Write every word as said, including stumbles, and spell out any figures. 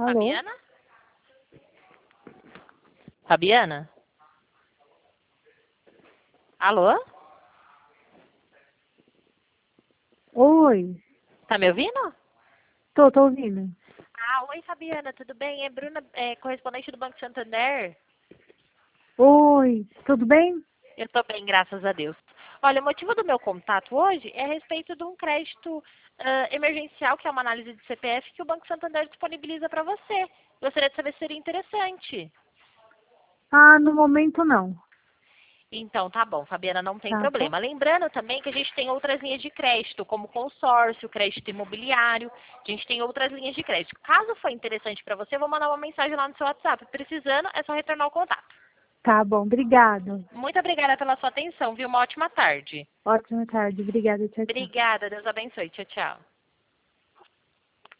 Alô? Fabiana? Fabiana? Alô? Oi. Tá me ouvindo? Tô, tô ouvindo. Ah, oi Fabiana, tudo bem? É Bruna, é, correspondente do Banco Santander. Oi, tudo bem? Eu tô bem, graças a Deus. Olha, o motivo do meu contato hoje é a respeito de um crédito ah, emergencial, que é uma análise de C P F que o Banco Santander disponibiliza para você. Gostaria de saber se seria interessante. Ah, no momento não. Então, tá bom, Fabiana, não tem Tá bom? problema. Lembrando também que a gente tem outras linhas de crédito, como consórcio, crédito imobiliário. A gente tem outras linhas de crédito. Caso for interessante para você, eu vou mandar uma mensagem lá no seu WhatsApp. Precisando, é só retornar o contato. Tá bom, obrigada. Muito obrigada pela sua atenção, viu? Uma ótima tarde. Ótima tarde, obrigada, tchau, tchau. Obrigada, Deus abençoe. Tchau, tchau.